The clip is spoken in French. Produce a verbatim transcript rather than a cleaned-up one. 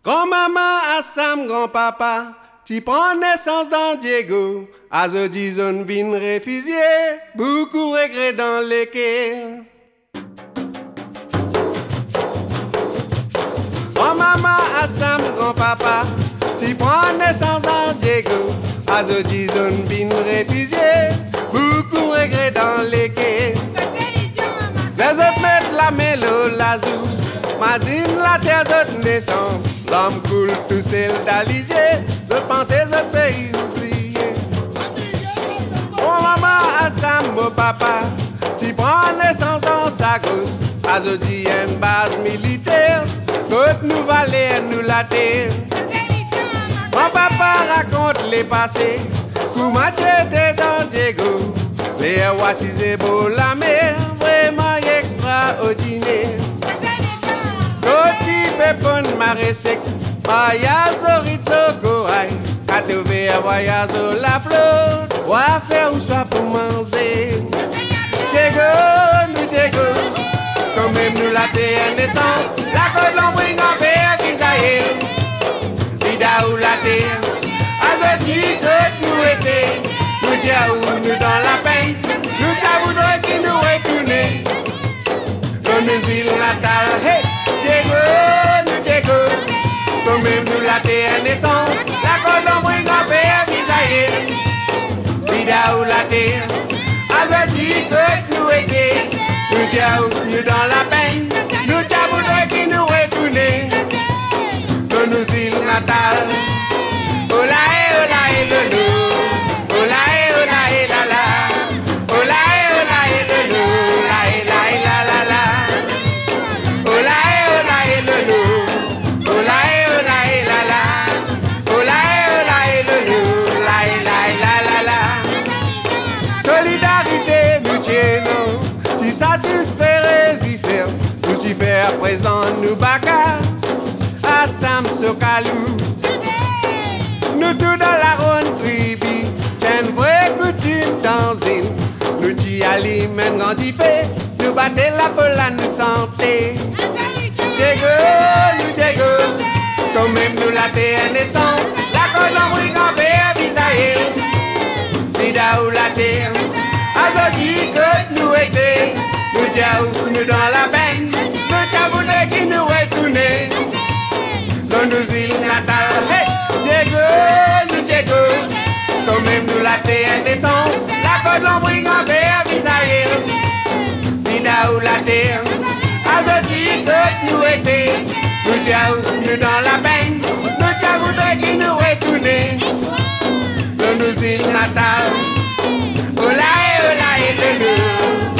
Grand-maman, Assam, grand-papa, tu prends naissance dans Diego. À ce disons, vin réfugié, beaucoup regret dans lesquels. Grand-maman, Assam, grand-papa, tu prends naissance dans Diego. À ce disons, vin réfugié, beaucoup regret dans lesquels. Les autres mettent la mélo, l'azou. Imagine la terre de naissance, l'homme coule tout seul d'Alizé, je pensais je pays oublié. Oh maman, Assam, mon papa, tu prends naissance dans sa gosse, à Zodi une base militaire, côte nous valait nous la terre. Mon papa raconte les passés, comment tu étais dans Diego, les voici c'est beau la mer, vraiment extraordinaire. Koti pepon mare sec, voyage rito corail, katové voyage la flotte, wa faire ou soit pour manger. Diego, nous Diego, quand même nous la terre naissance, la côte l'embring en père Israël, vida ou la terre, azoti côte nous était, nous diaou nous dans la peine, nous t'avoudons qui nous retourner, dans nos îles natales, hey. Diego, nous Diego, quand même nous la terre naissance, la côte d'embrouille grand-père Israël, vida ou la terre, azoti côte nous était, nous diaou nous dans la peine, nous t'avoudons qui nous retourner, dans nos îles natales, ola e ola e lolo, ola e ola e la la, ola e ola e lolo, la e la e la la la. Solidarité, nous tiennons, tu satisfais résister, nous tu fais à présent nous baka, Assam Sokalou. Nous tous dans la ronde tribu, j'ai une vraie coutume dans île, nous tu aliments quand tu fais, nous battez la folle à nous santé. Diego, nous Diego, quand même nous la terre naissance, la côte l'embrouille grand-père Israël, vida ou la terre, azoti que nous était, nous diaou nous dans la peine, nous t'avoudons qui nous retourner, dans nos îles natales, hey, Diego, nous Diego, quand même nous la terre naissance, la côte l'embrouille grand-père Israël, vida ou la terre, azoti que nous était, nous diaou nous dans la peine, nous t'avoudons qui nous retourner, dans nos îles natales. Ola e ola e lolo.